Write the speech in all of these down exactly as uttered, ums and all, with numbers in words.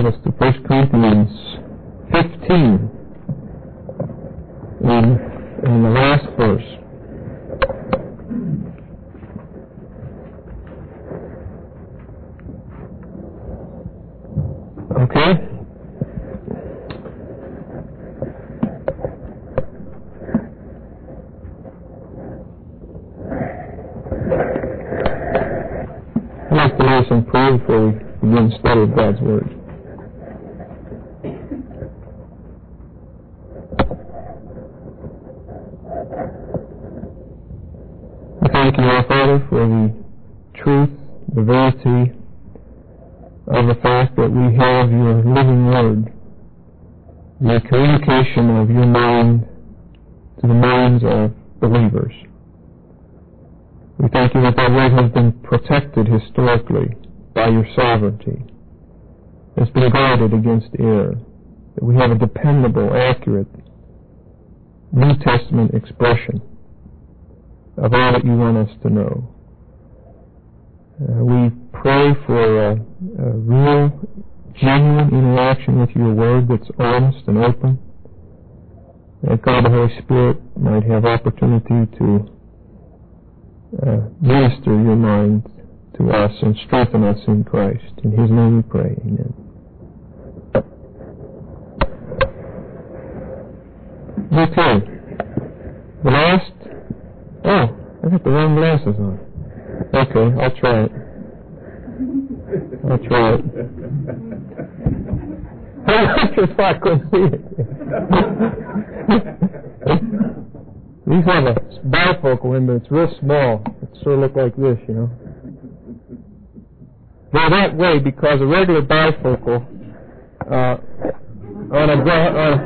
Bibles to First Corinthians fifteen in, in the last verse. Okay? I'd like to leave some prayer before we begin to study God's Word. We thank you, our Father, for the truth, the verity of the fact that we have your living Word, the communication of your mind to the minds of believers. We thank you that that Word has been protected historically by your sovereignty. It's been guarded against error. That we have a dependable, accurate New Testament expression of all that you want us to know. Uh, we pray for a, a real, genuine interaction with your Word that's honest and open. That God the Holy Spirit might have opportunity to uh, minister your mind to us and strengthen us in Christ. In His name we pray. Amen. Okay. The last... Oh, I got the wrong glasses on. Okay, I'll try it. I'll try it. I just thought I couldn't see it. These have a bifocal in, but it's real small. It sort of look like this, you know. They're that way because a regular bifocal uh, on a on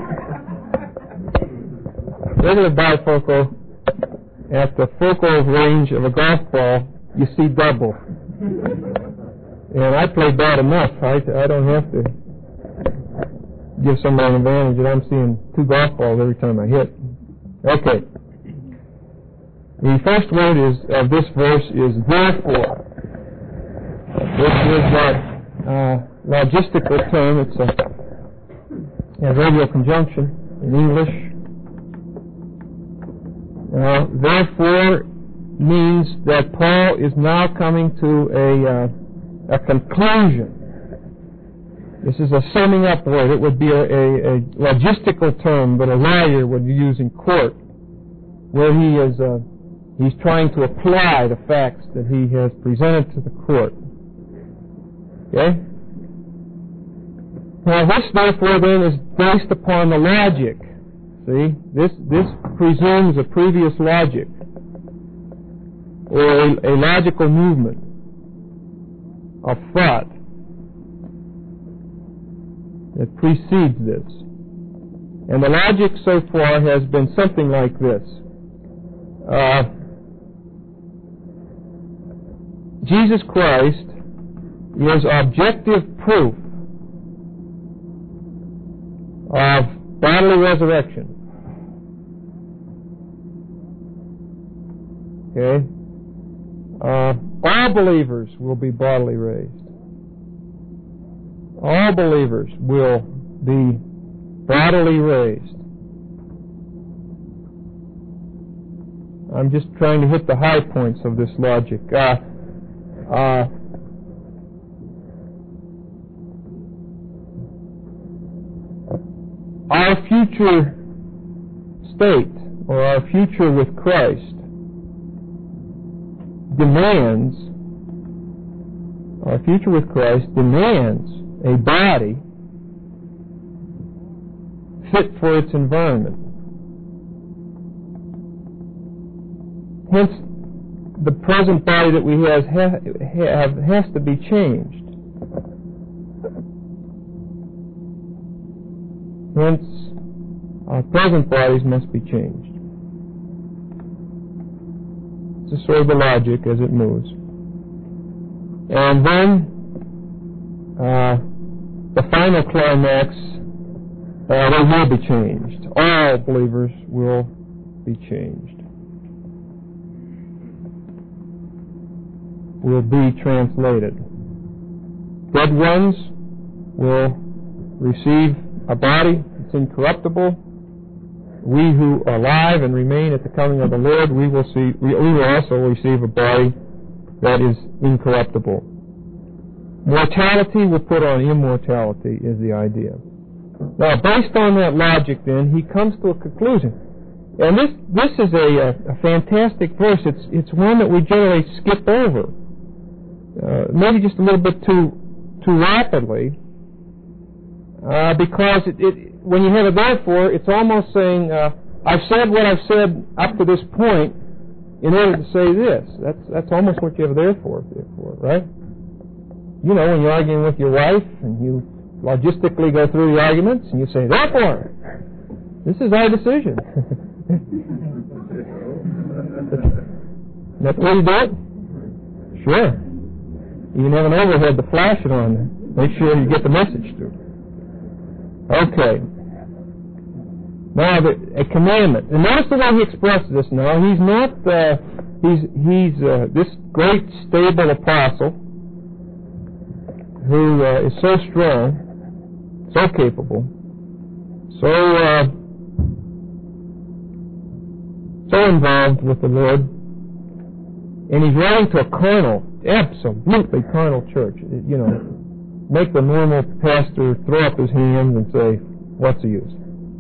a regular bifocal at the focal range of a golf ball, you see double. And I play bad enough. I, I don't have to give somebody an advantage that I'm seeing two golf balls every time I hit. Okay. The first word is of this verse is therefore. This is a uh, logistical term. It's a, a radial conjunction in English. Uh, therefore means that Paul is now coming to a, uh, a conclusion. This is a summing up word. It would be a, a, a logistical term that a lawyer would use in court, where he is uh, he's trying to apply the facts that he has presented to the court. Okay? Now this therefore then is based upon the logic. See, this this presumes a previous logic, or a, a logical movement of thought that precedes this. And the logic so far has been something like this. Uh, Jesus Christ is objective proof of bodily resurrection. Okay? Uh, all believers will be bodily raised. All believers will be bodily raised. I'm just trying to hit the high points of this logic. Uh, uh, our future state, or our future with Christ, demands, our future with Christ demands a body fit for its environment. Hence, the present body that we have, have has to be changed. Hence, our present bodies must be changed. This is sort of the logic as it moves. And then, uh, the final climax, uh, they will be changed. All believers will be changed. Will be translated. Dead ones will receive a body that's incorruptible. We who are alive and remain at the coming of the Lord, we will see. We, we will also receive a body that is incorruptible. Mortality will put on immortality is the idea. Now, based on that logic, then he comes to a conclusion, and this this is a, a, a fantastic verse. It's it's one that we generally skip over, uh, maybe just a little bit too too rapidly, uh, because it. it when you have a therefore, it's almost saying, uh, I've said what I've said up to this point in order to say this. That's that's almost what you have a therefore, therefore, right? You know, when you're arguing with your wife and you logistically go through the arguments and you say, therefore, this is our decision. That's the way you do it? Sure. You can have an overhead to flash it on. Make sure you get the message through. Okay. Now, the, a commandment. And notice the way he expresses this now. He's not, uh, he's, he's uh, this great, stable apostle who uh, is so strong, so capable, so, uh, so involved with the Lord. And he's writing to a carnal, absolutely carnal church. You know, make the normal pastor throw up his hands and say, what's the use?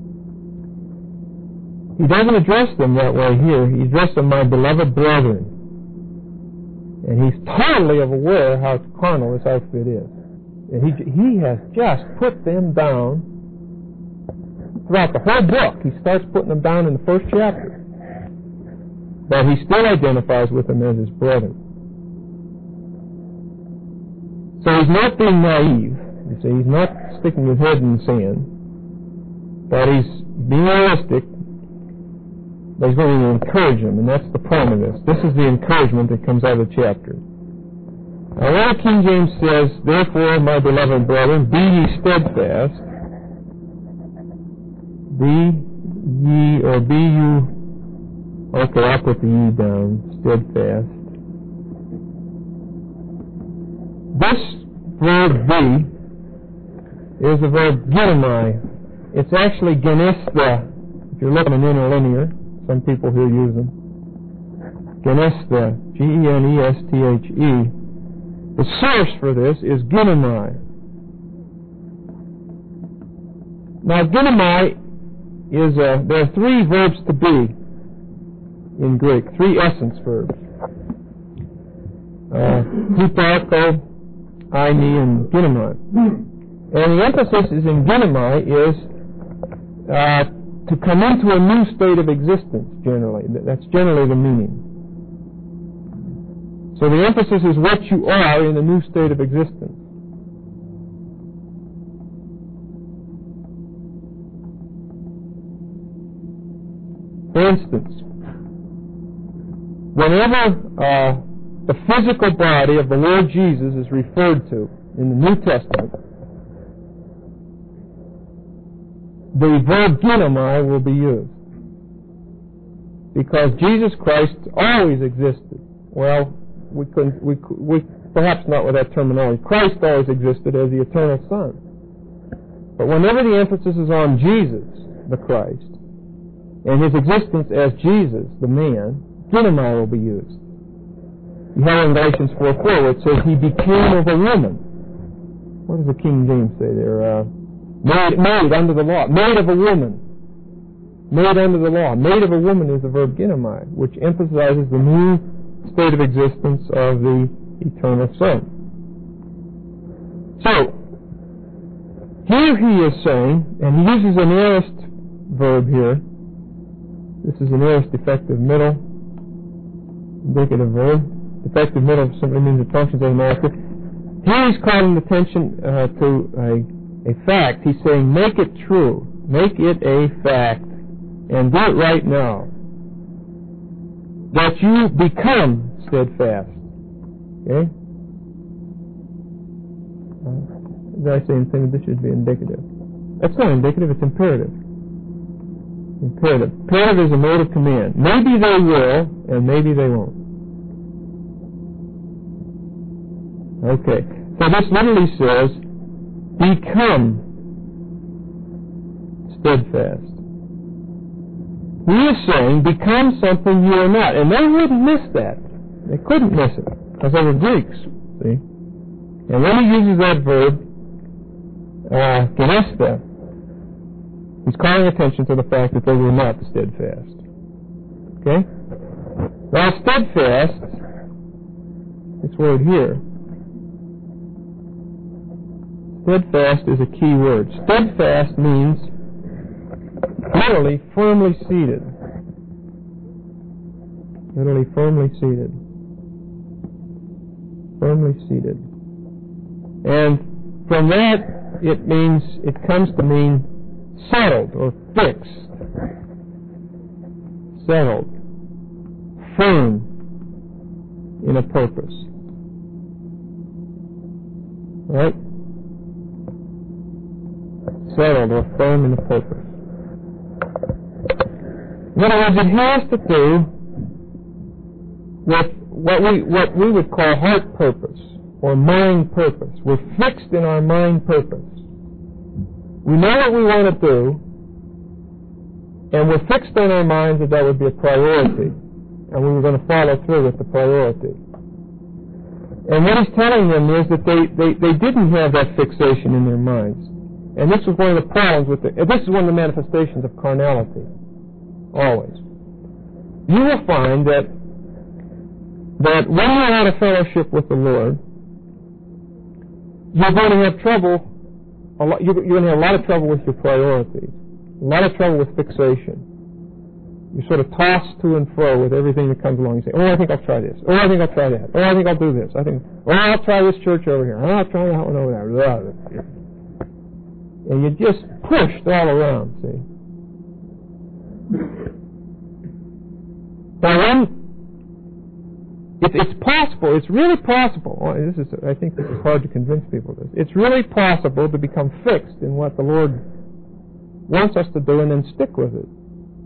He doesn't address them that way here. He addresses them, my beloved brethren. And he's totally aware how carnal this outfit is. And he, he has just put them down throughout the whole book. He starts putting them down in the first chapter. But he still identifies with them as his brethren. So he's not being naive. You see, he's not sticking his head in the sand. But he's being realistic. But he's going to encourage them, and that's the point of this. This is the encouragement that comes out of the chapter. Now, when King James says, therefore, my beloved brethren, be ye steadfast, be ye, or be you, okay, I'll put the ye down, steadfast. This verb be is the verb ginomai. It's actually genesta, if you're looking at interlinear. Some people here use them. Genesta, G E N E S T H E. The source for this is ginomai. Now, ginomai is a, there are three verbs to be in Greek, three essence verbs. Uh, huparko, aini, and ginomai. And the emphasis is in ginomai is uh, to come into a new state of existence, generally. That's generally the meaning. So the emphasis is what you are in a new state of existence. For instance, whenever uh, the physical body of the Lord Jesus is referred to in the New Testament, the verb ginomai will be used. Because Jesus Christ always existed. Well, we couldn't, we, we, perhaps not with that terminology. Christ always existed as the eternal Son. But whenever the emphasis is on Jesus, the Christ, and his existence as Jesus, the man, ginomai will be used. You have in Galatians four four where it says, he became of a woman. What does the King James say there? Uh, Made, made under the law. Made of a woman. Made under the law. Made of a woman is the verb ginomai, which emphasizes the new state of existence of the eternal Son. So, here he is saying, and he uses an aorist verb here. This is an aorist defective middle, indicative verb. Defective middle simply means it functions as an active. Here he's calling attention uh, to a A fact. He's saying, make it true. Make it a fact. And do it right now. That you become steadfast. Okay? Uh, did I say anything? This should be indicative. That's not indicative, it's imperative. Imperative. Imperative is a mode of command. Maybe they will, and maybe they won't. Okay. So this literally says, become steadfast. He is saying, become something you are not. And they wouldn't miss that. They couldn't miss it, because they were Greeks, see? And when he uses that verb, uh, genesta, he's calling attention to the fact that they were not steadfast. Okay? Now, steadfast, this word here, steadfast is a key word. Steadfast means literally firmly seated. Literally firmly seated. Firmly seated. And from that, it means, it comes to mean settled or fixed. Settled. Firm in a purpose. Right? Settled or firm in a purpose. In other words, it has to do with what we what we would call heart purpose or mind purpose. We're fixed in our mind purpose. We know what we want to do, and we're fixed in our minds that that would be a priority, and we were going to follow through with the priority. And what he's telling them is that they, they, they didn't have that fixation in their minds. And this was one of the problems with it. This is one of the manifestations of carnality. Always. You will find that that when you're out of fellowship with the Lord, you're going to have trouble. A lot, you're, you're going to have a lot of trouble with your priorities. A lot of trouble with fixation. You sort of toss to and fro with everything that comes along. You say, "Oh, I think I'll try this. Oh, I think I'll try that. Oh, I think I'll do this. I think. Oh, I'll try this church over here. Oh, I'll try that one over there." And you're just pushed all around. See. Now, when it, it's possible, it's really possible. Oh, this is, I think this is hard to convince people of this. It's really possible to become fixed in what the Lord wants us to do and then stick with it.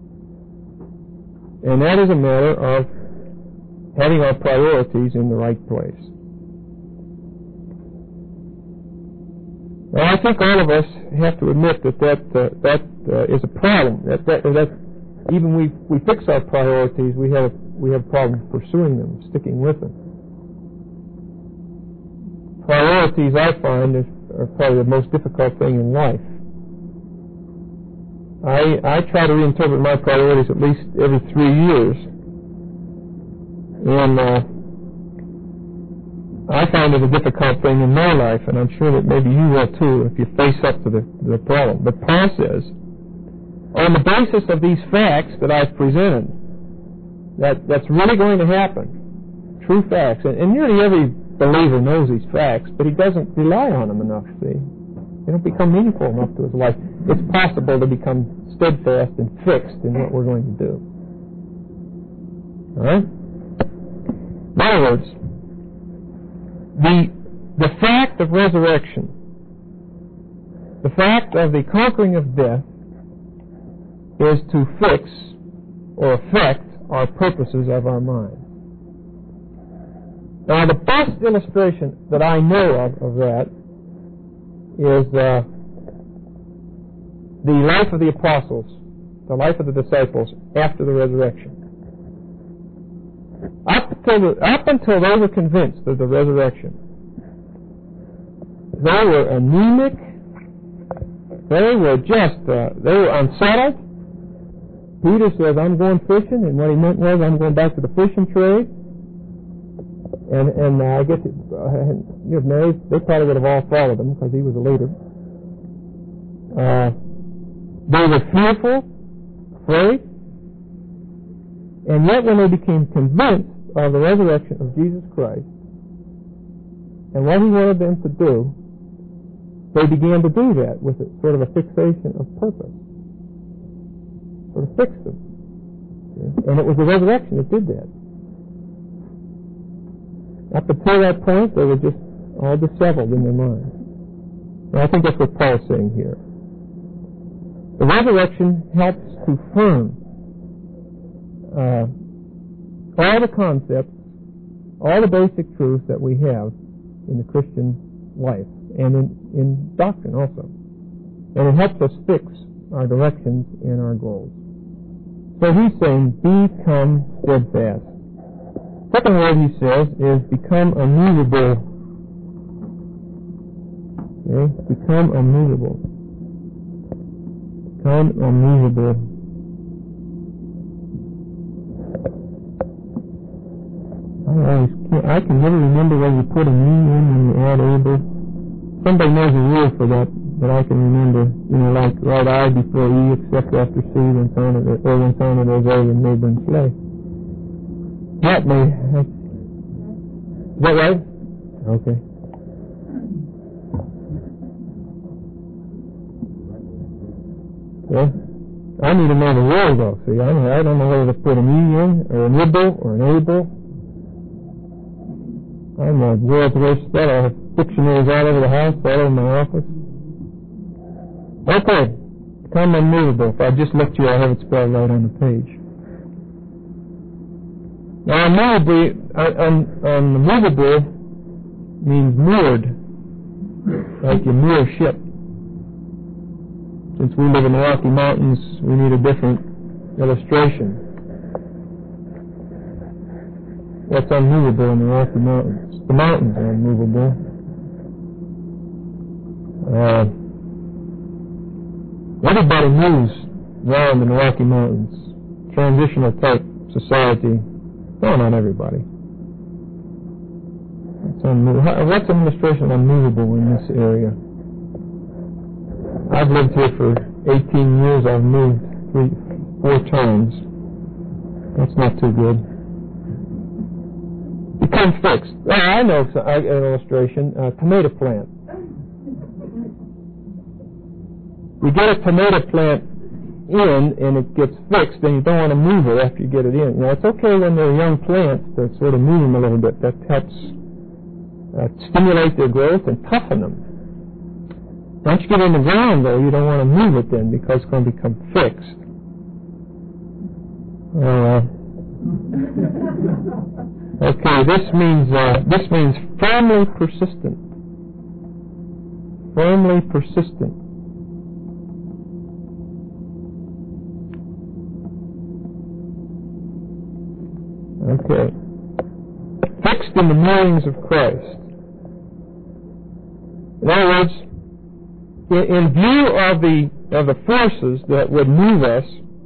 And that is a matter of having our priorities in the right place. Now, I think all of us have to admit that that, uh, that uh, is a problem. That, that, that even we we fix our priorities, we have we have problems pursuing them, sticking with them. Priorities, I find, is, are probably the most difficult thing in life. I I try to reinterpret my priorities at least every three years, and uh, I find it a difficult thing in my life, and I'm sure that maybe you will too if you face up to the, the problem. But Paul says, on the basis of these facts that I've presented, that that's really going to happen, true facts, and, and nearly every believer knows these facts, but he doesn't rely on them enough, see? They don't become meaningful enough to his life. It's possible to become steadfast and fixed in what we're going to do. All right? In other words, the, the fact of resurrection, the fact of the conquering of death, is to fix or affect our purposes of our mind. Now, the best illustration that I know of of that is uh, the life of the apostles, the life of the disciples after the resurrection. Up until, the, up until they were convinced of the resurrection, they were anemic, they were just, uh, they were unsettled. Peter says, "I'm going fishing," and what he meant was, "I'm going back to the fishing trade." And and uh, I guess it, uh, you know, Mary, they probably would have all followed him because he was a leader. Uh, they were fearful, afraid, and yet when they became convinced of the resurrection of Jesus Christ and what he wanted them to do, they began to do that with a, sort of a fixation of purpose. Sort of fixed them. And it was the resurrection that did that. Up until that point, they were just all disheveled in their minds. And I think that's what Paul's saying here. The resurrection helps to firm uh, all the concepts, all the basic truths that we have in the Christian life. and in, in doctrine also. And it helps us fix our directions and our goals. So he's saying, become steadfast. Second word he says is become unmovable. Okay? Become unmovable. Become unmovable. I always can't, I can never remember whether you put a me in when you add able. Somebody knows a rule for that that I can remember. You know, like write I before E except after C when sounded or when sounded as O in neighbor and slave. That may. Is that right? Okay. Well, I need to know the rule though. See, I don't, I don't know whether to put an E in or an able or an able. I'm a world's worst spell. I have dictionaries all over the house, all over my office. Okay, become unmovable. If I just looked you, I have it spelled right on the page. Now, unmovable, un, unmovable means moored, like you moor a ship. Since we live in the Rocky Mountains, we need a different illustration. What's unmovable in the Rocky Mountains? The mountains are unmovable. Uh, everybody moves around in the Rocky Mountains. Transitional type society. No, not everybody. It's unmovable. What's an illustration of unmovable in this area? I've lived here for eighteen years. I've moved three, four times. That's not too good. Become fixed. Well, I know an illustration. A tomato plant. You get a tomato plant in and it gets fixed, then you don't want to move it after you get it in. Now, it's okay when they're young plants to sort of move them a little bit. That helps uh, stimulate their growth and toughen them. Once you get in the ground, though, you don't want to move it then because it's going to become fixed. Uh, okay, this means uh, this means firmly persistent. Firmly persistent. Okay. Fixed in the moorings of Christ. In other words, in, in view of the of the forces that would move us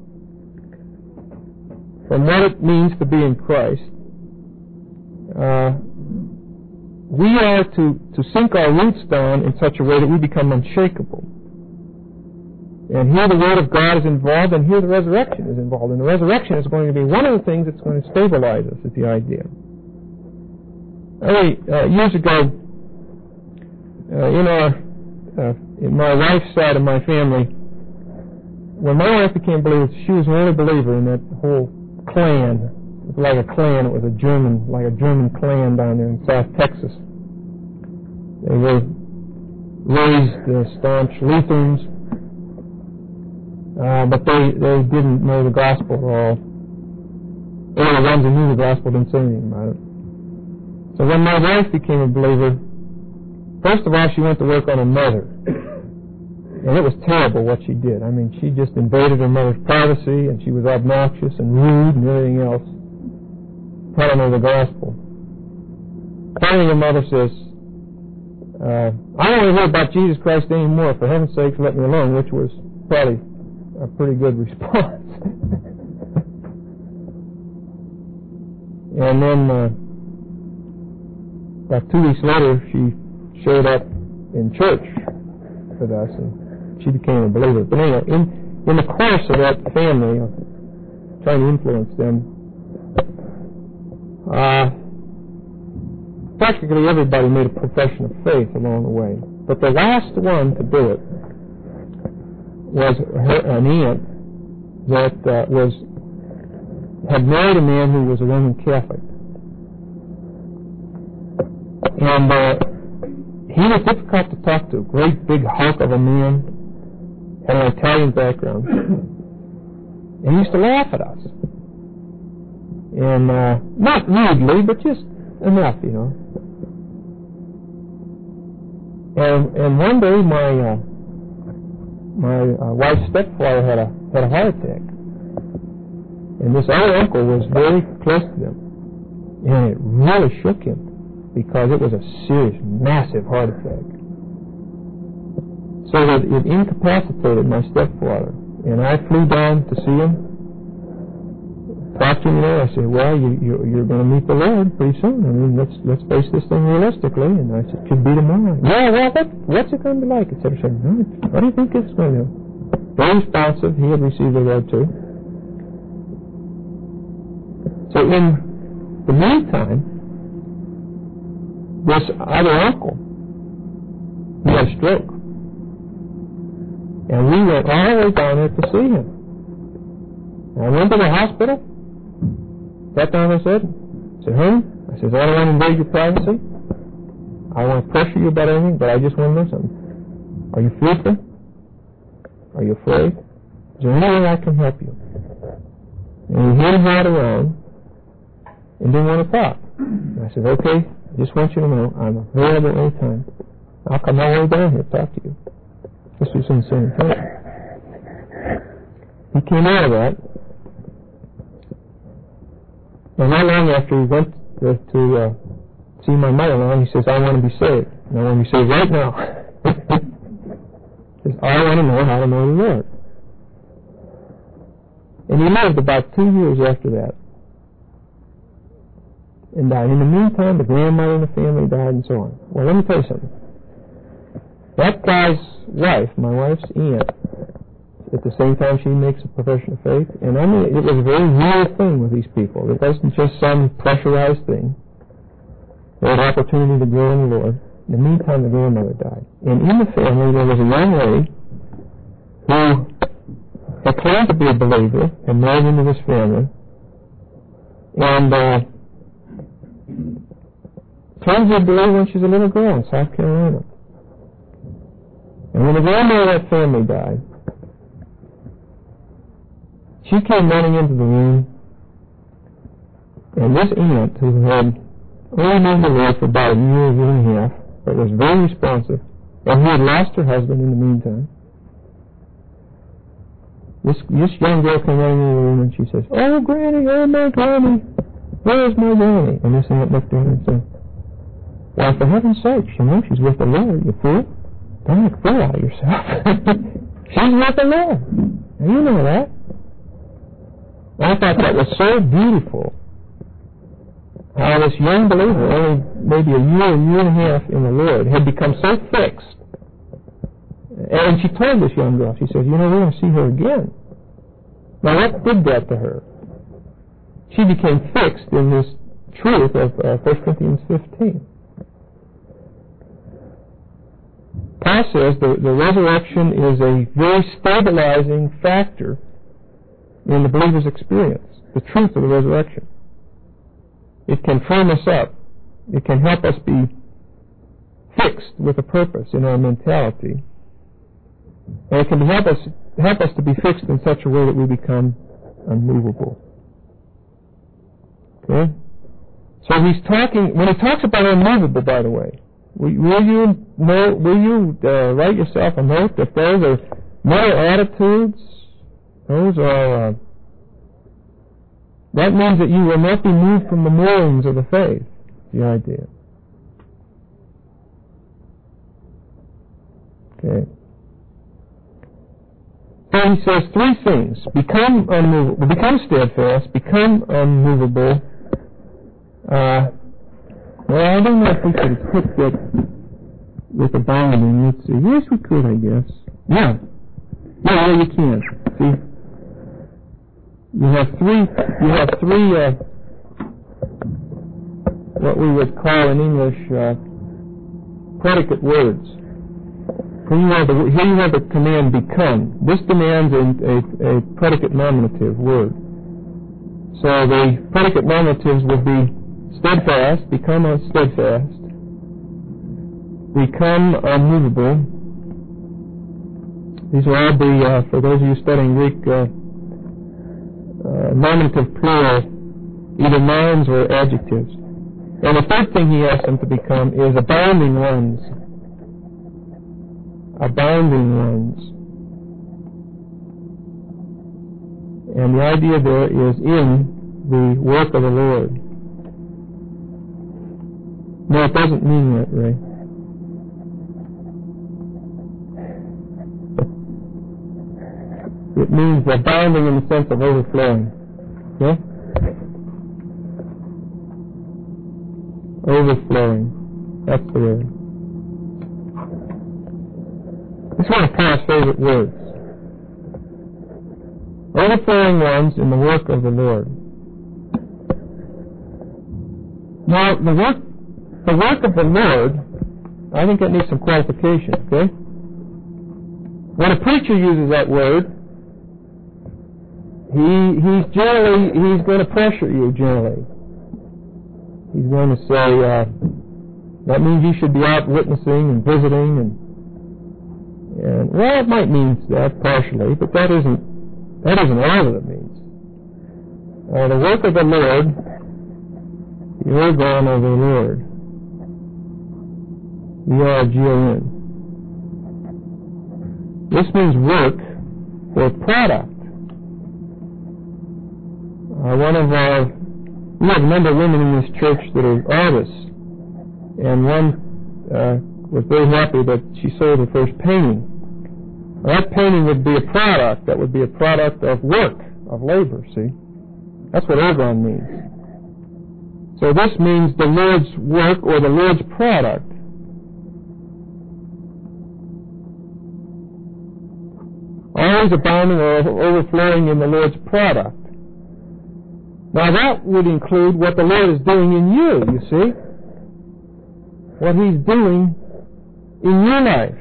from what it means to be in Christ, uh, we are to, to sink our roots down in such a way that we become unshakable. And here the Word of God is involved, and here the resurrection is involved. And the resurrection is going to be one of the things that's going to stabilize us, is the idea. Early, uh, years ago, uh, in, our, uh, in my wife's side of my family, when my wife became a believer, she was an early believer in that whole clan. It was like a clan. It was a German, like a German clan down there in South Texas. They were raised uh, staunch Lutherans. Uh, but they, they didn't know the gospel at all. Or the ones who knew the gospel didn't say anything about it. So when my wife became a believer, first of all, she went to work on her mother. And it was terrible what she did. I mean, she just invaded her mother's privacy, and she was obnoxious and rude and everything else, telling her the gospel. Finally, her mother says, uh, I don't want to hear about Jesus Christ anymore. For heaven's sake, let me alone, which was probably a pretty good response. And then uh, about two weeks later, she showed up in church with us, and she became a believer. But anyway, in, in the course of that family, uh, trying to influence them, uh, practically everybody made a profession of faith along the way. But the last one to do it was her, an aunt that uh, was had married a man who was a Roman Catholic, and uh, he was difficult to talk to. Great big hunk of a man, had an Italian background, and he used to laugh at us, and uh, not rudely, but just enough, you know. And and one day my uh, my uh, wife's stepfather had a had a heart attack, and this other uncle was very close to them, and it really shook him because it was a serious, massive heart attack. So that it incapacitated my stepfather, and I flew down to see him. Talked to him there. I said, "Well, you, you you're going to meet the Lord pretty soon. I mean, let's let's face this thing realistically." And I said, "Could be tomorrow." Yeah, well, what what's it going to be like? Et cetera. Said, no, what do you think it's going to do? Very responsive. He had received the Lord too. So in the meantime, this other uncle, he had a stroke, and we went all the way down there to see him. And I went to the hospital. Sat down and I said, I said, honey, I said, I don't want to invade your privacy. I don't want to pressure you about anything, but I just want to know something. Are you fearful? Are you afraid? Is there any way I can help you? And he hid right around and didn't want to talk. And I said, okay, I just want you to know I'm available anytime. I'll come all the way down here to talk to you. This was in San Antonio. He came out of that. And not long after he went to, to uh, see my mother-in-law, he says, I want to be saved. And I want to be saved right now. He says, I want to know how to know the Lord. And he lived about two years after that. And died. In the meantime, the grandmother in the family died and so on. Well, let me tell you something. That guy's wife, my wife's aunt, at the same time she makes a profession of faith, and I mean, it was a very real thing with these people. It wasn't just some pressurized thing. They had opportunity to grow in the Lord. In the meantime, the grandmother died. And in the family, there was a young lady who had claimed to be a believer and married into this family, and uh, turns to a believer when she's a little girl in South Carolina. And when the grandmother of that family died, she came running into the room, and this aunt, who had only known the Lord for about a year, year and a half, but was very responsive, and who had lost her husband in the meantime, this, this young girl came running into the room, and she says, oh, Granny, oh, my Granny, where's my Granny? And this aunt looked at her and said, why, for heaven's sake, you know, she's with the Lord, you fool. Don't make a fool out of yourself. She's with the Lord. And you know that. I thought that was so beautiful, how this young believer, only maybe a year, a year and a half in the Lord, had become so fixed. And she told this young girl, she says, you know, we're going to see her again. Now, what did that to her? She became fixed in this truth of uh, First Corinthians fifteen. Paul says the, the resurrection is a very stabilizing factor in the believer's experience, the truth of the resurrection. It can firm us up. It can help us be fixed with a purpose in our mentality. And it can help us help us to be fixed in such a way that we become unmovable. Okay? So he's talking, when he talks about unmovable, by the way, will, will you know, will you uh, write yourself a note that those are mental attitudes? Those are, uh, that means that you will not be moved from the moorings of the faith, the idea. Okay. So he says three things. Become unmovable, become steadfast, become unmovable. Uh, well, I don't know if we could put that with a binding. Let's see. Yes, we could, I guess. Yeah. Yeah, well, you can. See? You have three, you have three, uh, what we would call in English, uh, predicate words. Here you have the, here you have the command become. This demands a, a, a predicate nominative word. So the predicate nominatives would be steadfast, become steadfast, become unmovable. These will all be, uh, for those of you studying Greek, uh, Uh, nominative plural, either nouns or adjectives. And the third thing he asks them to become is abounding ones. abounding ones. And the idea there is in the work of the Lord. No, it doesn't mean that, Ray. It means abounding in the sense of overflowing. Okay? Overflowing. That's the word. It's one of Paul's favorite words. Overflowing ones in the work of the Lord. Now, the work, the work of the Lord, I think that needs some qualification, okay? When a preacher uses that word, he he's generally, he's going to pressure you, generally. He's going to say, uh, that means you should be out witnessing and visiting, and, and well, it might mean that partially, but that isn't That isn't all that it means. Uh, the work of the Lord, the organ of the Lord, E R G O N. This means work or product. Uh, one of our, we have a number of women in this church that are artists, and one uh, was very happy that she sold her first painting. That painting would be a product. That would be a product of work, of labor, see? That's what orgon means. So this means the Lord's work or the Lord's product. Always abounding or overflowing in the Lord's product. Now that would include what the Lord is doing in you, you see? What He's doing in your life.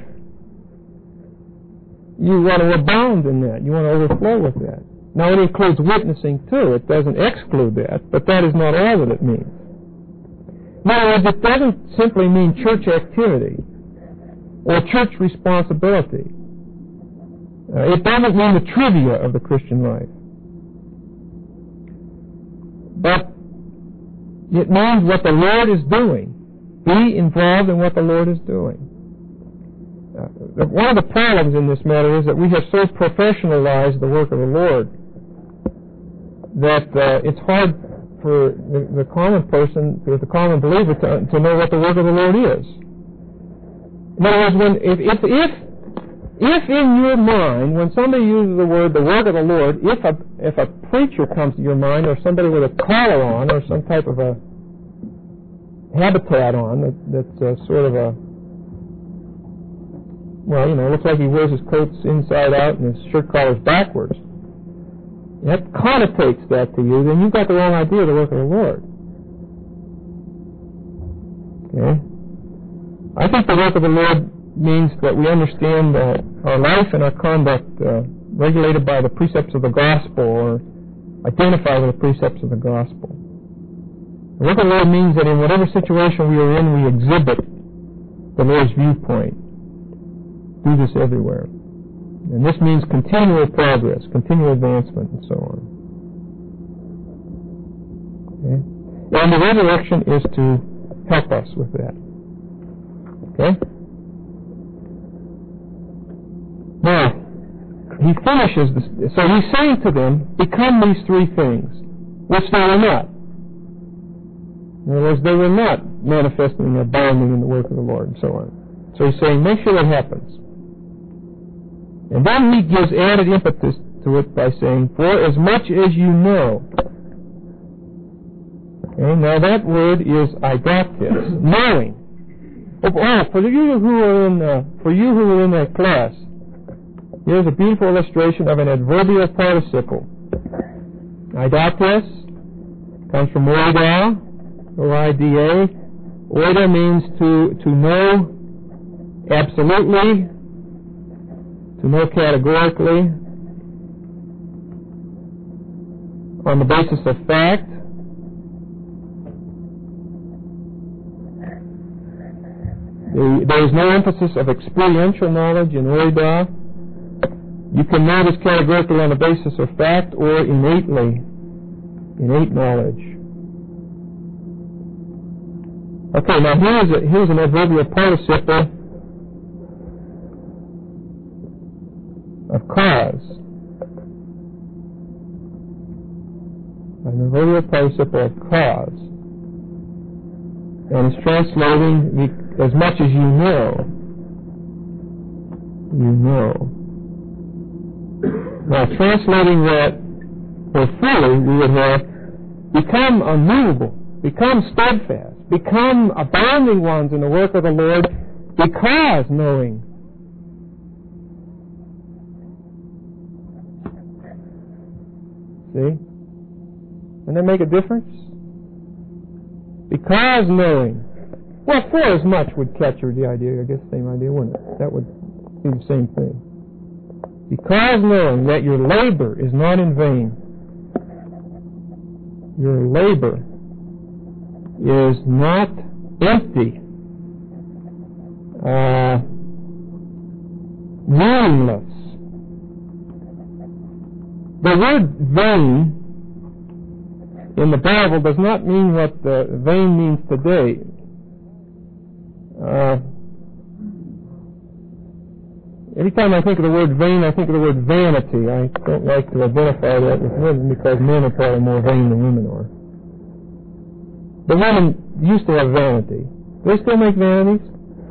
You want to abound in that. You want to overflow with that. Now, it includes witnessing, too. It doesn't exclude that, but that is not all that it means. In other words, it doesn't simply mean church activity or church responsibility. Uh, it doesn't mean the trivia of the Christian life. But it means what the Lord is doing. Be involved in what the Lord is doing. Uh, one of the problems in this matter is that we have so professionalized the work of the Lord that uh, it's hard for the, the common person, for the common believer, to, to know what the work of the Lord is. In other words, when, if, if, if, if in your mind, when somebody uses the word the work of the Lord, if a, if a preacher comes to your mind, or somebody with a collar on, or some type of a habitat on, that, that's uh, sort of a well, you know, it looks like he wears his coats inside out and his shirt collar's backwards. That connotates that to you, then you've got the wrong idea of the work of the Lord. Okay? I think the work of the Lord means that we understand uh, our life and our conduct uh, regulated by the precepts of the gospel, or identified with the precepts of the gospel. The work of the Lord means that in whatever situation we are in, we exhibit the Lord's viewpoint. Do this everywhere. And this means continual progress, continual advancement, and so on. Okay? And the resurrection is to help us with that. Okay? Now, he finishes this. So he's saying to them, become these three things, which they were not. In other words, they were not manifesting and abounding in the work of the Lord, and so on. So he's saying, make sure that happens. And then he gives added impetus to it by saying, for as much as you know. Okay, now that word is eidates, knowing. Oh, for you who are in, uh, for you who are in that class, here's a beautiful illustration of an adverbial participle. Eidates comes from oida, O I D A. Oida means to to know absolutely, to know categorically, on the basis of fact. The, there is no emphasis of experiential knowledge in oida. You can know this categorically on the basis of fact or innately, innate knowledge. Okay, now here's, a, here's an adverbial participle of cause. An adverbial participle of cause. And it's translating as much as you know. You know. Now, translating that more fully, we would have become unmovable, become steadfast, become abounding ones in the work of the Lord, because knowing. See? Doesn't that make a difference? Because knowing. Well, for as much would capture the idea, I guess the same idea, wouldn't it? That would be the same thing. Because knowing that your labor is not in vain. Your labor is not empty, uh, meaningless. The word vain in the Bible does not mean what the vain means today. Uh, every time I think of the word vain, I think of the word vanity. I don't like to identify that with women because men are probably more vain than women are. The women used to have vanity. Do they still make vanities?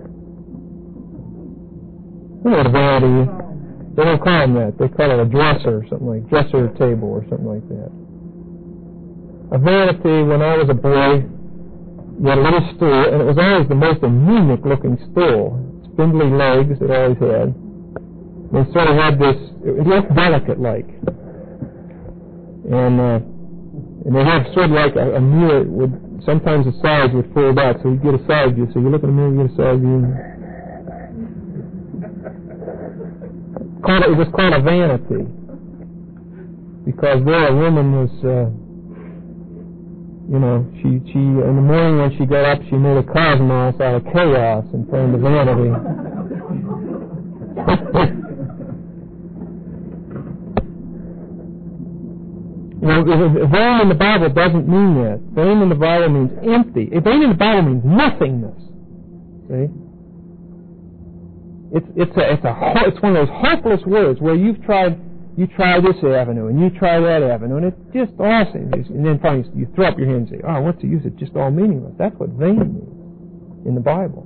You know what a vanity is? They don't call them that. They call it a dresser or something like dresser table or something like that. A vanity, when I was a boy, you had a little stool, and it was always the most anemic-looking stool. Spindly legs it always had. And it sort of had this, it looked delicate-like. And, uh, and they have sort of like a, a mirror would, sometimes the sides would fold out, so you get a side view. So you look in the mirror, you get a side view. Called it, it was called a vanity. Because there a woman was, uh, you know, she, she, in the morning when she got up, she made a cosmos out of chaos and turned to vanity. You know, vain in the Bible doesn't mean that. Vain in the Bible means empty. Vain in the Bible means nothingness. See? It's, it's a, it's a, it's one of those hopeless words where you've tried, you try this avenue, and you try that avenue, and it's just awesome. And then finally you throw up your hand and say, oh, what's the use? It's just all meaningless. That's what vain means in the Bible.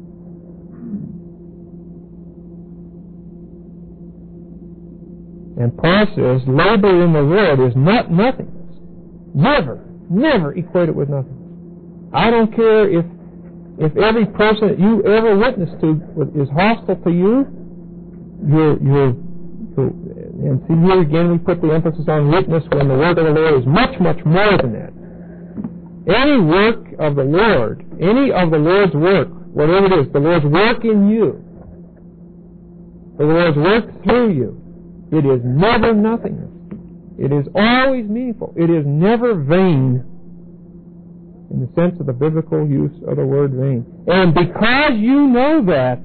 And Paul says, labor in the Lord is not nothingness. Never, never equate it with nothingness. I don't care if, if every person that you ever witnessed to is hostile to you, you're, you're, you're and see here again we put the emphasis on witness when the work of the Lord is much, much more than that. Any work of the Lord, any of the Lord's work, whatever it is, the Lord's work in you, the Lord's work through you, it is never nothingness. It is always meaningful. It is never vain in the sense of the biblical use of the word vain. And because you know that,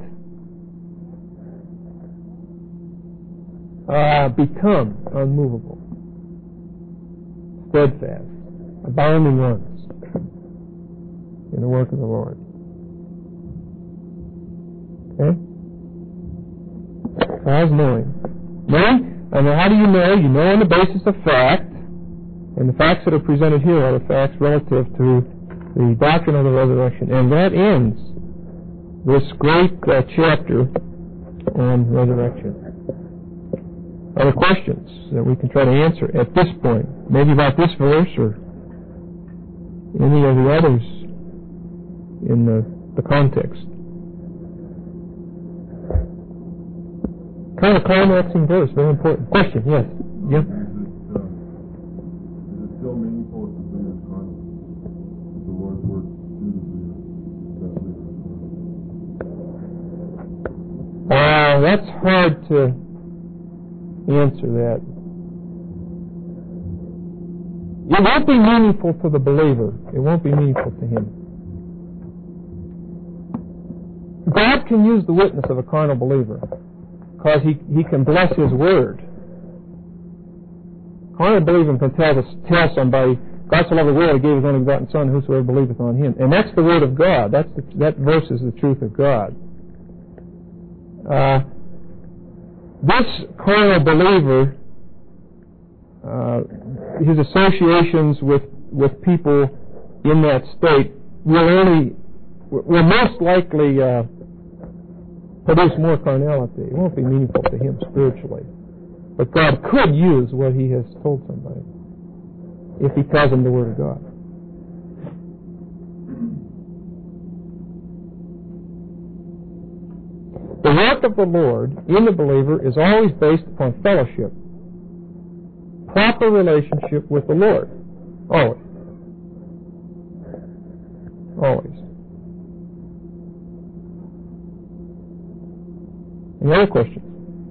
Uh, become unmovable, steadfast, abounding ones in the work of the Lord. Okay? How's knowing? Knowing? I mean, how do you know? You know on the basis of fact, and the facts that are presented here are the facts relative to the doctrine of the resurrection. And that ends this great uh, chapter on resurrection. Other questions that we can try to answer at this point, maybe about this verse or any of the others in the, the context. Kind of climaxing verse, very important. Question, yes? Yeah? Is it, uh, is it still meaningful if the thing is carnal? If the Lord's work chooses the Uh, that's hard to answer that. It won't be meaningful to the believer. It won't be meaningful to him. God can use the witness of a carnal believer because he, he can bless his word. Carnal believer can tell, us, tell somebody, God so loved the world, he gave his only begotten Son, whosoever believeth on him. And that's the word of God. That's the, that verse is the truth of God. Uh, this carnal believer, uh, his associations with, with people in that state will only, will most likely uh, produce more carnality. It won't be meaningful to him spiritually. But God could use what he has told somebody if he tells them the Word of God. The work of the Lord in the believer is always based upon fellowship, proper relationship with the Lord. Always. Always. Any other questions?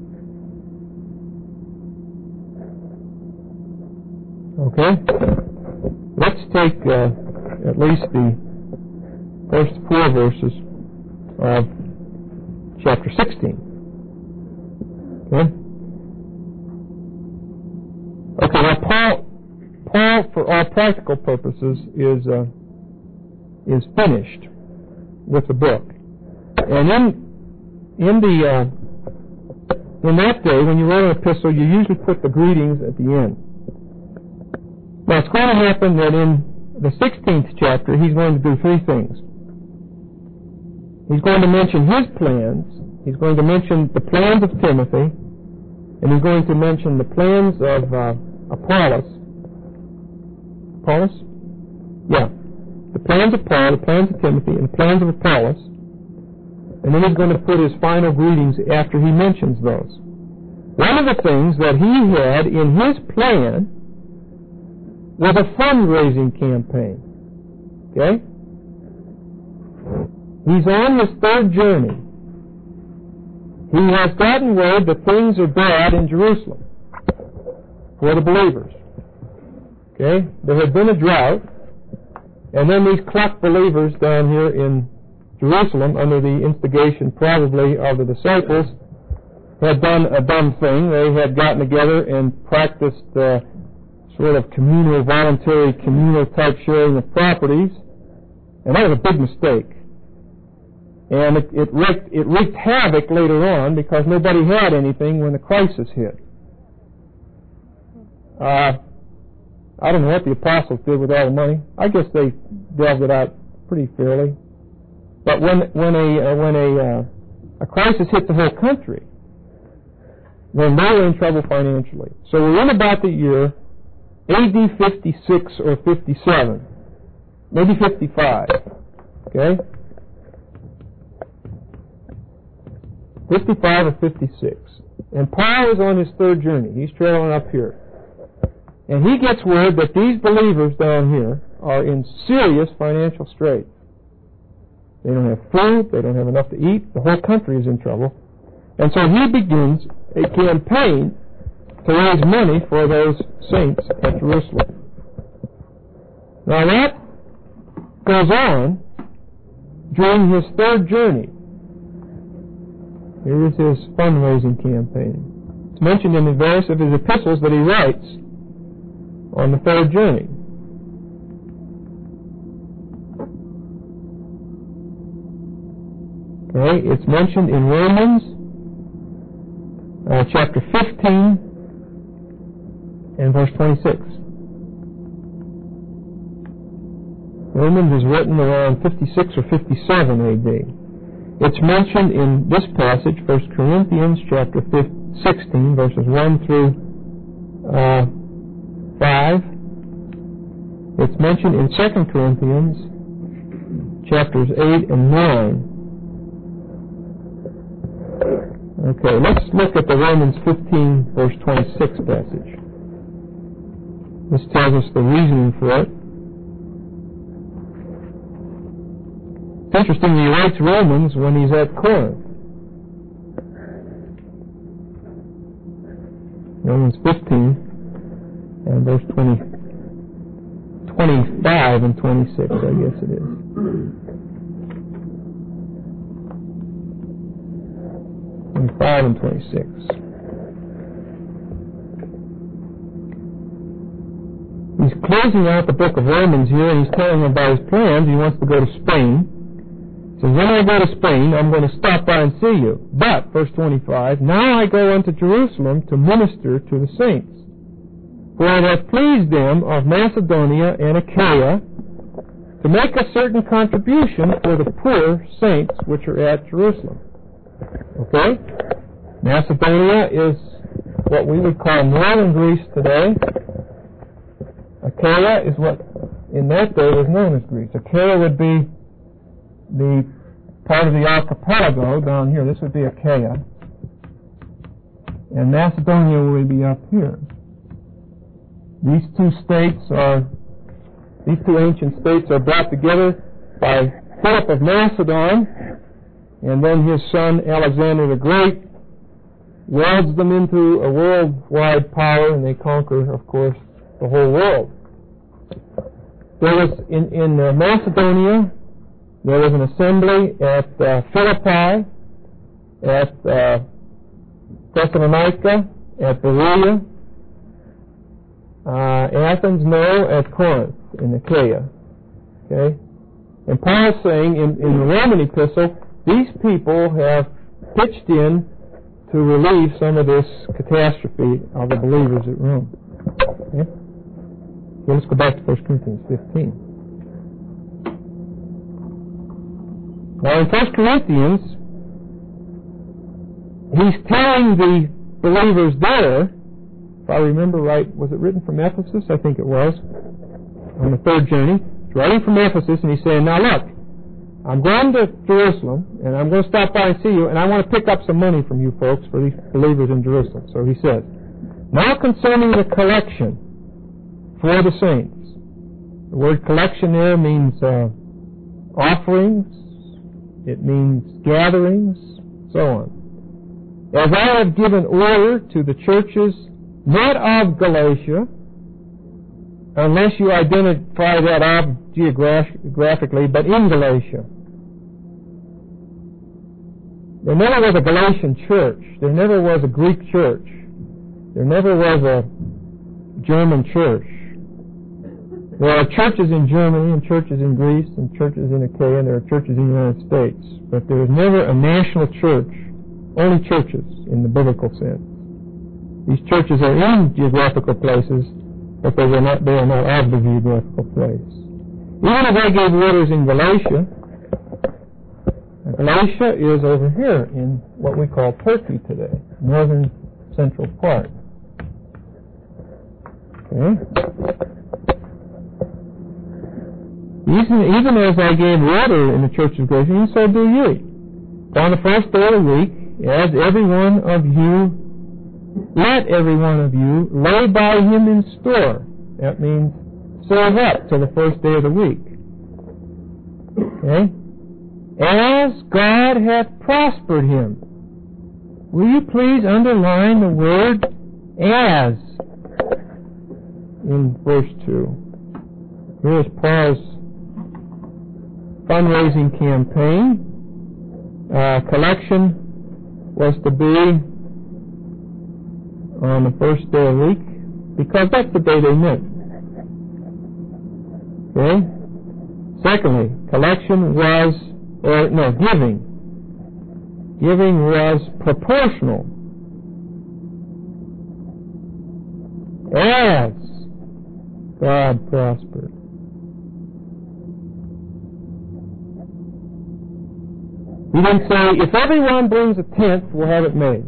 Okay. Let's take uh, at least the first four verses of chapter sixteen. Okay? Okay, now Paul, Paul, for all practical purposes, is uh, is finished with the book. And in in the uh, in that day, when you write an epistle, you usually put the greetings at the end. Now, it's going to happen that in the sixteenth chapter, he's going to do three things. He's going to mention his plans. He's going to mention the plans of Timothy. And he's going to mention the plans of uh, Apollos. Apollos? Yeah. The plans of Paul, the plans of Timothy, and the plans of Apollos. And then he's going to put his final greetings after he mentions those. One of the things that he had in his plan was a fundraising campaign. Okay? He's on his third journey. He has gotten word that things are bad in Jerusalem for the believers. Okay? There had been a drought, and then these cluck believers down here in Jerusalem, under the instigation probably of the disciples, had done a dumb thing. They had gotten together and practiced uh, sort of communal, voluntary, communal type sharing of properties, and that was a big mistake. And it, it, wreaked, it wreaked havoc later on because nobody had anything when the crisis hit. Uh, I don't know what the apostles did with all the money. I guess they delved it out pretty fairly. But when when a uh, when a uh, a crisis hit the whole country, then they were in trouble financially. So we're in about the year A D fifty-six or fifty-seven, maybe fifty-five. Okay. fifty-five or fifty-six. And Paul is on his third journey. He's traveling up here. And he gets word that these believers down here are in serious financial straits. They don't have food. They don't have enough to eat. The whole country is in trouble. And so he begins a campaign to raise money for those saints at Jerusalem. Now that goes on during his third journey. Here is his fundraising campaign. It's mentioned in the various of his epistles that he writes on the third journey. Okay, it's mentioned in Romans uh, chapter fifteen and verse twenty-six. Romans is written around fifty-six or fifty-seven A D. It's mentioned in this passage, First Corinthians chapter sixteen, verses one through uh, five. It's mentioned in Second Corinthians chapters eight and nine. Okay, let's look at the Romans fifteen, verse twenty-six passage. This tells us the reasoning for it. It's interesting he writes Romans when he's at Corinth. Romans fifteen and verse twenty, twenty-five and twenty-six, I guess it is. twenty-five and twenty-six. He's closing out the book of Romans here, and he's telling them about his plans. He wants to go to Spain. So when I go to Spain, I'm going to stop by and see you. But, verse twenty-five, now I go unto Jerusalem to minister to the saints. For it hath pleased them of Macedonia and Achaia to make a certain contribution for the poor saints which are at Jerusalem. Okay? Macedonia is what we would call northern Greece today. Achaia is what in that day was known as Greece. Achaia would be the part of the archipelago down here. This would be Achaia. And Macedonia would be up here. These two states are, these two ancient states are brought together by Philip of Macedon, and then his son Alexander the Great welds them into a worldwide power, and they conquer, of course, the whole world. There was, in, in uh, Macedonia, there was an assembly at uh, Philippi, at uh, Thessalonica, at Berea, uh, Athens, no, at Corinth, in Achaia. Okay? And Paul is saying in, in the Roman epistle, these people have pitched in to relieve some of this catastrophe of the believers at Rome. Okay? So let's go back to First Corinthians fifteen. Now in First Corinthians, he's telling the believers there, if I remember right, was it written from Ephesus? I think it was, on the third journey. He's writing from Ephesus, and he's saying, now look, I'm going to Jerusalem, and I'm going to stop by and see you, and I want to pick up some money from you folks for these believers in Jerusalem. So he says, now concerning the collection for the saints. The word collection there means uh, offerings, it means gatherings, so on. As I have given order to the churches, not of Galatia, unless you identify that of geographically, but in Galatia. There never was a Galatian church. There never was a Greek church. There never was a German church. There are churches in Germany and churches in Greece and churches in Achaia and there are churches in the United States. But there is never a national church, only churches in the biblical sense. These churches are in geographical places, but they are not, they are not of the geographical place. Even if I gave orders in Galatia, Galatia is over here in what we call Turkey today, northern central part. Okay? Even, even as I gave order in the church of Galatia, so do ye. On the first day of the week, as every one of you, let every one of you lay by him in store. That means serve up till the first day of the week. Okay? As God hath prospered him. Will you please underline the word as in verse two? Here's Paul's fundraising campaign. Uh, collection was to be on the first day of the week because that's the day they met. Okay? Secondly, collection was, or no, giving. Giving was proportional. As God prospered. He didn't say, if everyone brings a tenth, we'll have it made.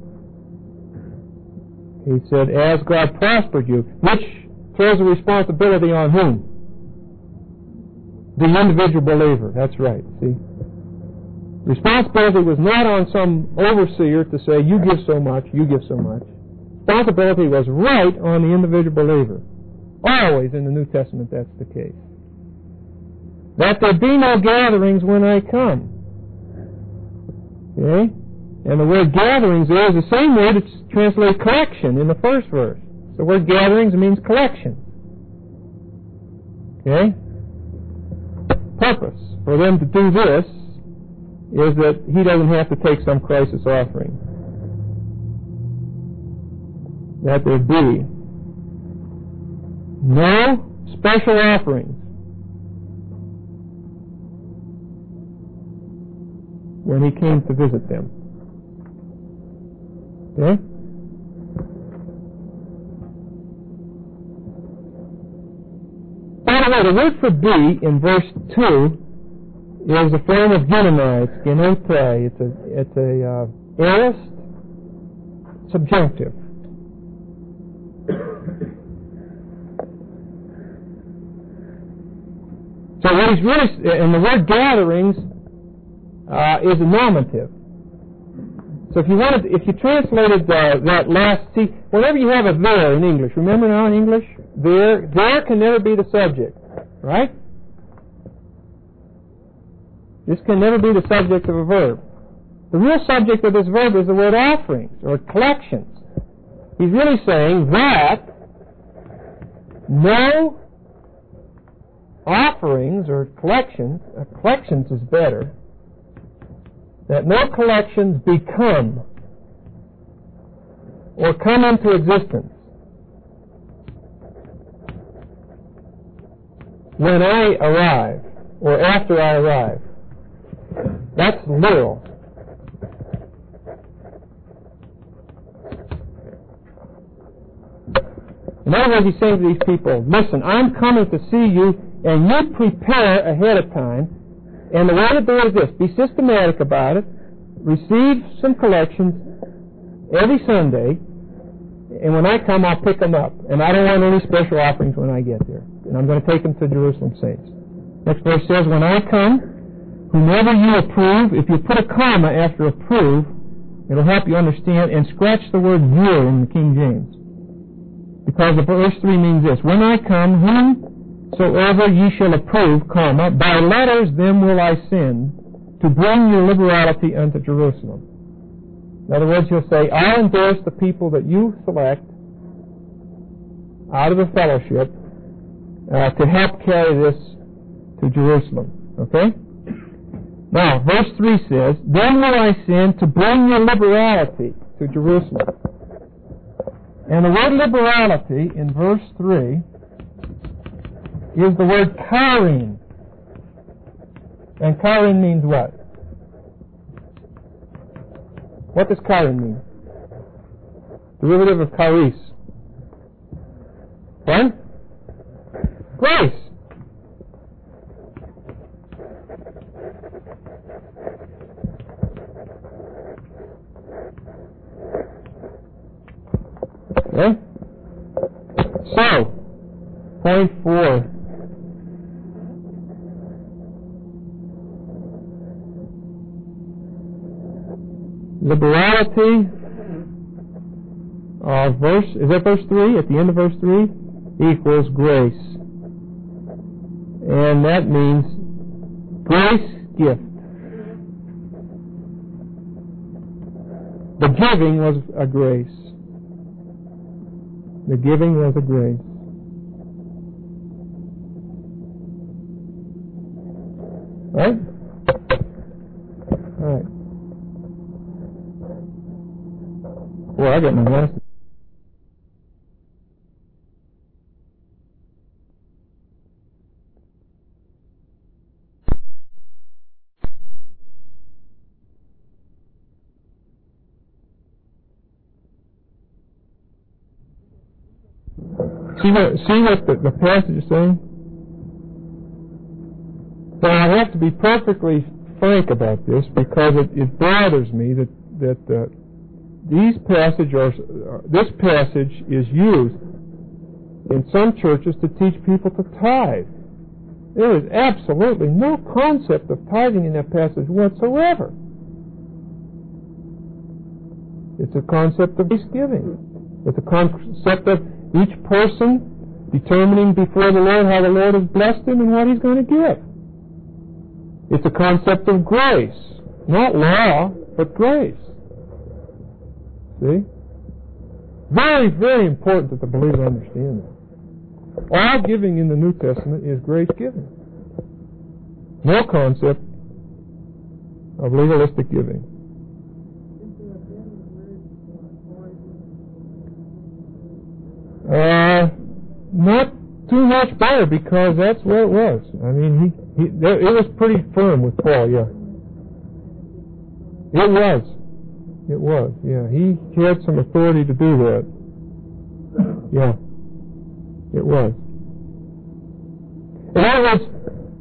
He said, as God prospered you, which throws the responsibility on whom? The individual believer. That's right, see? Responsibility was not on some overseer to say, you give so much, you give so much. Responsibility was right on the individual believer. Always in the New Testament that's the case. That there be no gatherings when I come. Okay? And the word gatherings there is the same word that's translated collection in the first verse. The word gatherings means collection. Okay? Purpose for them to do this is that he doesn't have to take some crisis offering. That there be no special offerings. when he came to visit them. Okay? By the way, the word for be in verse two is a form of Genomai. It's genotai. It's a, it's a uh, aorist subjunctive. So what he's really, and the word gatherings uh, is a nominative. So if you wanted, if you translated uh, that last, see, whenever you have a there in English, remember now in English, there, there can never be the subject, right? This can never be the subject of a verb. The real subject of this verb is the word offerings or collections. He's really saying that no offerings or collections, uh, collections is better, that no collections become or come into existence when I arrive or after I arrive. That's literal. In other words, he's saying to these people, listen, I'm coming to see you, and you prepare ahead of time. And the way to do it is this. Be systematic about it. Receive some collections every Sunday. And when I come, I'll pick them up. And I don't want any special offerings when I get there. And I'm going to take them to Jerusalem saints. Next verse says, when I come, whomever you approve, if you put a comma after approve, it'll help you understand, and scratch the word you in the King James. Because the verse three means this. When I come, whomsoever ye shall approve, comma, by letters them will I send, to bring your liberality unto Jerusalem. In other words, he'll say, I'll endorse the people that you select out of the fellowship uh, to help carry this to Jerusalem. Okay? Now, verse three says, then will I send to bring your liberality to Jerusalem. And the word liberality in verse three is the word charin. And charin means what? What does charin mean? Derivative of charis. What? Grace. Okay? So, point four. Liberality of verse, is that verse three? At the end of verse three? Equals grace. And that means grace gift. The giving was a grace. The giving was a grace. Right? All right. Well, I got my glasses. See what, see what the, the passage is saying? So I have to be perfectly frank about this because it, it bothers me that, that uh, these passage are, uh, this passage is used in some churches to teach people to tithe. There is absolutely no concept of tithing in that passage whatsoever. It's a concept of giving. It's a concept of each person determining before the Lord how the Lord has blessed him and what he's going to give. It's a concept of grace. Not law, but grace. See? Very, very important that the believer understand that. All giving in the New Testament is grace giving. No concept of legalistic giving. Uh, not too much better because that's where it was. I mean, he, he it was pretty firm with Paul, yeah. It was. It was, yeah. He had some authority to do that. Yeah. It was. In other words,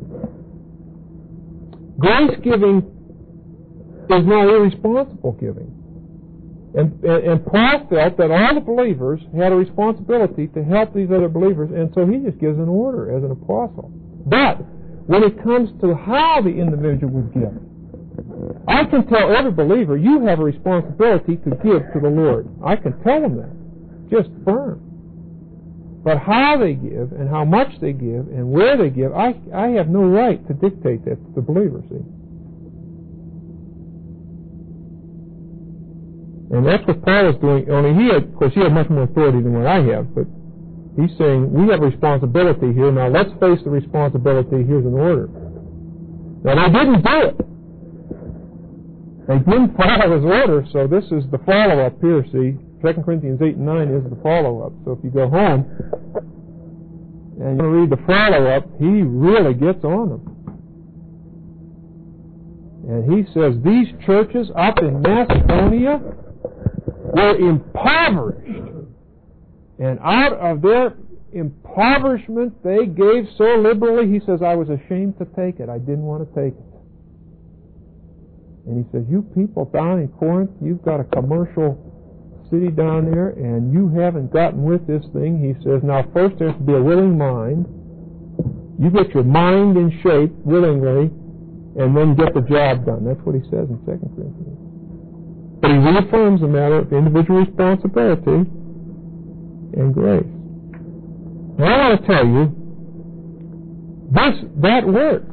grace giving is not irresponsible giving. And, and, and Paul felt that all the believers had a responsibility to help these other believers, and so he just gives an order as an apostle. But when it comes to how the individual would give, I can tell every believer, you have a responsibility to give to the Lord. I can tell them that. Just firm. But how they give, and how much they give, and where they give, I, I have no right to dictate that to the believer, see. And that's what Paul is doing, only he had, of course, he had much more authority than what I have, but he's saying, we have a responsibility here, now let's face the responsibility, here's an order. Now, they didn't do it. They didn't follow his order, so this is the follow-up here, see. Second Corinthians eight and nine is the follow-up. So if you go home and you read the follow-up, he really gets on them. And he says, these churches up in Macedonia were impoverished. And out of their impoverishment, they gave so liberally, he says, I was ashamed to take it. I didn't want to take it. And he says, you people down in Corinth, you've got a commercial city down there, and you haven't gotten with this thing. He says, now first there has to be a willing mind. You get your mind in shape willingly, and then get the job done. That's what he says in Second Corinthians. But he reaffirms the matter of individual responsibility and grace. Now I want to tell you, this, that works.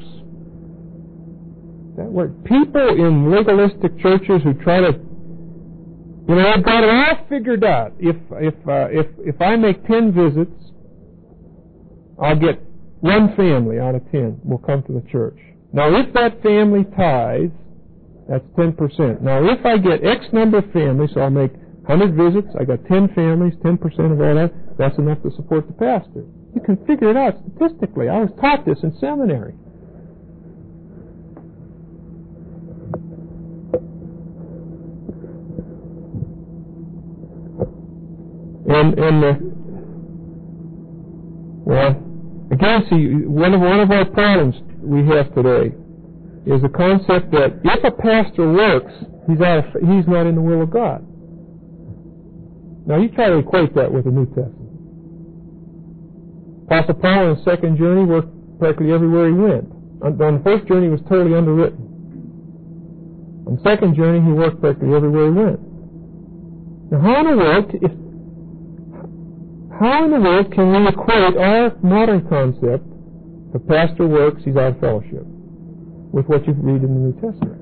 That works. People in legalistic churches who try to, you know, I've got it all figured out. If if uh, if if I make ten visits, I'll get one family out of ten will come to the church. Now, if that family tithes, that's ten percent. Now, if I get X number of families, so I'll make one hundred visits, I got ten families, ten percent of all that, that's enough to support the pastor. You can figure it out statistically. I was taught this in seminary. And, and uh, well, again, see, one of, one of our problems we have today is the concept that if a pastor works, he's, out of, he's not in the will of God. Now, you try to equate that with the New Testament. Apostle Paul on his second journey worked practically everywhere he went. On, on the first journey, he was totally underwritten. On the second journey, he worked practically everywhere he went. Now, how in the world, if How in the world can we equate our modern concept, the pastor works, he's out of fellowship, with what you read in the New Testament?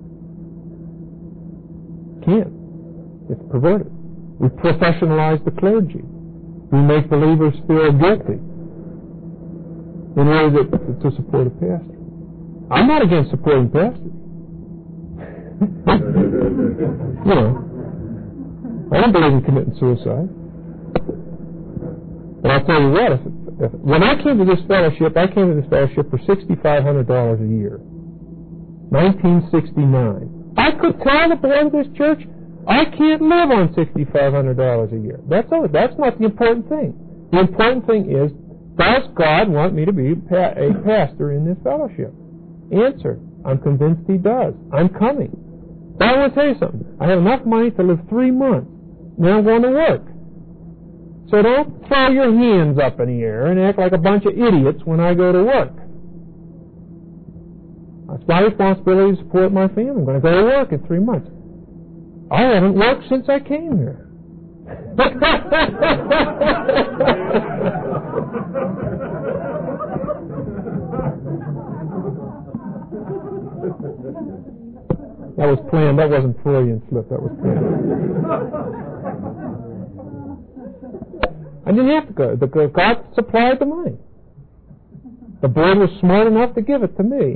Can't. It's perverted. We professionalize the clergy. We make believers feel guilty in order to, to support a pastor. I'm not against supporting pastors. You know, I don't believe in committing suicide. And I'll tell you what, if, if, when I came to this fellowship, I came to this fellowship for six thousand five hundred dollars a year. nineteen sixty-nine. I could tell the board of this church, I can't live on six thousand five hundred dollars a year. That's all, that's not the important thing. The important thing is, does God want me to be a pastor in this fellowship? Answer, I'm convinced He does. I'm coming. But I want to tell you something. I have enough money to live three months. Now I'm going to work. So don't throw your hands up in the air and act like a bunch of idiots when I go to work. It's my responsibility to support my family. I'm going to go to work in three months. I haven't worked since I came here. That was planned. That wasn't Freudian slip. That was planned. I didn't have to go. The, God supplied the money. The board was smart enough to give it to me.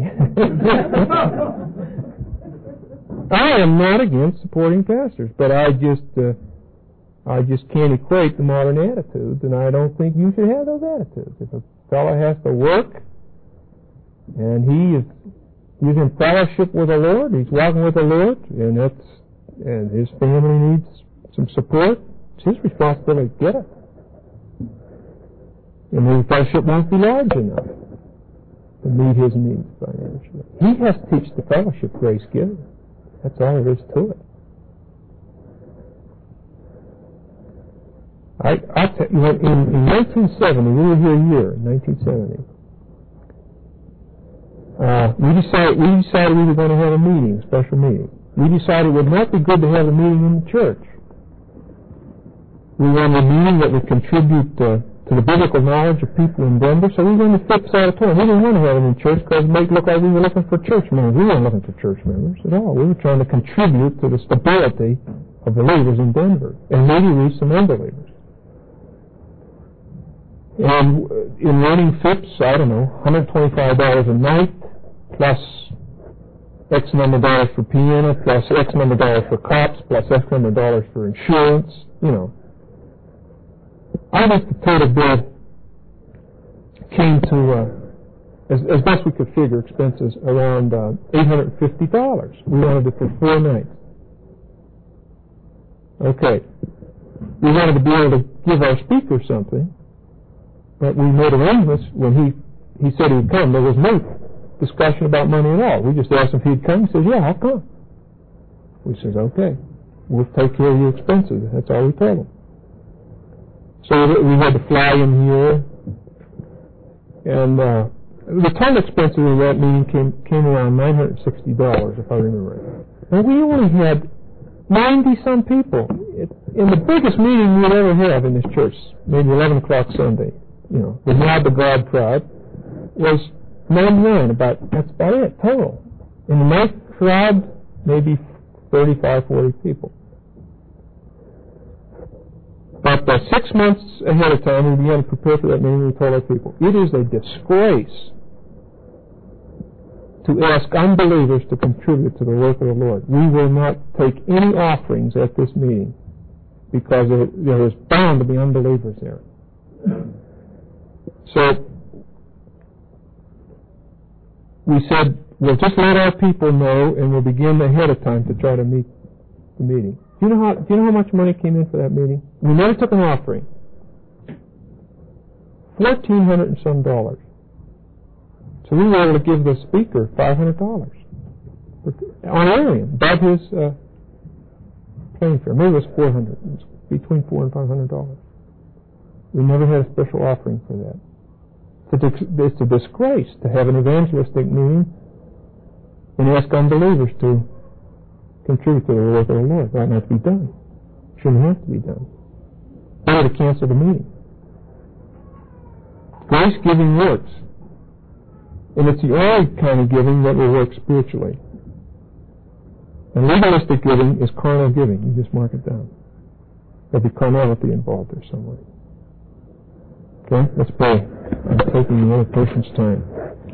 I am not against supporting pastors, but I just uh, I just can't equate the modern attitudes, and I don't think you should have those attitudes. If a fellow has to work, and he is He's in fellowship with the Lord. He's walking with the Lord, and that's and his family needs some support. It's his responsibility to get it. And the fellowship won't be large enough to meet his needs financially. He has to teach the fellowship grace given. That's all there is to it. I, I tell you, in, in nineteen seventy, we were here a year, in nineteen seventy. Uh, we decided we decided we were going to have a meeting, a special meeting. We decided it would not be good to have a meeting in the church. We wanted a meeting that would contribute uh, to the biblical knowledge of people in Denver, so we went to Phipps Auditorium. We didn't want to have it in church because it made it look like we were looking for church members. We weren't looking for church members at all. We were trying to contribute to the stability of believers in Denver and maybe reach some unbelievers. And in running Phipps, I don't know, one hundred twenty-five dollars a night, plus X number of dollars for piano, plus X number of dollars for cops, plus X number of dollars for insurance, you know. I think the total bill came to, uh, as, as best we could figure, expenses around uh, eight hundred fifty dollars. We wanted it for four nights. Okay. We wanted to be able to give our speaker something, but we made arrangements when he, he said he would come. There was no discussion about money at all. We just asked him if he'd come. He says, yeah, I'll come. We says, okay, we'll take care of your expenses. That's all we told him. So we had to fly him here, and uh, the total expenses of that meeting came, came around nine hundred sixty dollars, if I remember right. And we only had ninety-some people. It, in the biggest meeting we'd ever have in this church, maybe eleven o'clock Sunday, you know, the Nod to God crowd, was ninety-nine, about, that's about it, total. In the night crowd, maybe thirty-five, forty people. But uh, six months ahead of time, we began to prepare for that meeting. We told our people, it is a disgrace to ask unbelievers to contribute to the work of the Lord. We will not take any offerings at this meeting because there, there is bound to be unbelievers there. So we said, we'll just let our people know, and we'll begin ahead of time to try to meet the meeting. Do you know how, do you know how much money came in for that meeting? We never took an offering. Fourteen hundred and some dollars. So we were able to give the speaker five hundred dollars on Arian, above his uh, plane fare. Maybe it was four hundred. It was between four and five hundred dollars. We never had a special offering for that. It's a disgrace to have an evangelistic meeting and ask unbelievers to contribute to the work of the Lord. That might be done. Shouldn't have to be done. Or to cancel the meeting. Grace giving works. And it's the only kind of giving that will work spiritually. And legalistic giving is carnal giving. You just mark it down. There'll be carnality involved there somewhere. Okay, let's pray. I'm taking the other person's time.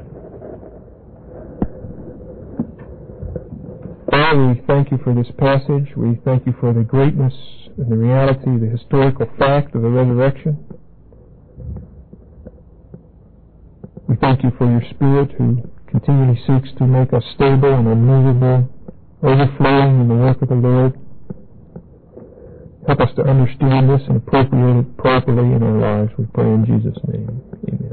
Father, we thank you for this passage. We thank you for the greatness and the reality, the historical fact of the resurrection. We thank you for your Spirit who continually seeks to make us stable and unmovable, overflowing in the work of the Lord. Help us to understand this and appropriate it properly in our lives. We pray in Jesus' name. Amen.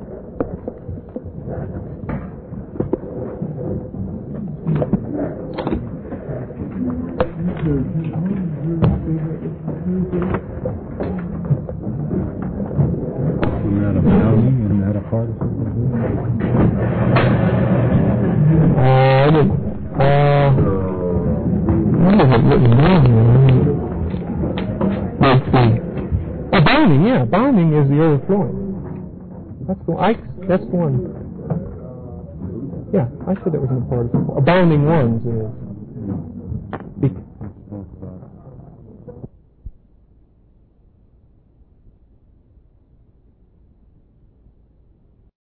Isn't that a bounty? Isn't that a part of something? Uh, I didn't. Uh, I don't have it written down here. Let's see. Oh, bounding, yeah. Bounding is the overflowing. That's the I. That's the one. Yeah, I said that was in the part of abounding ones. It is.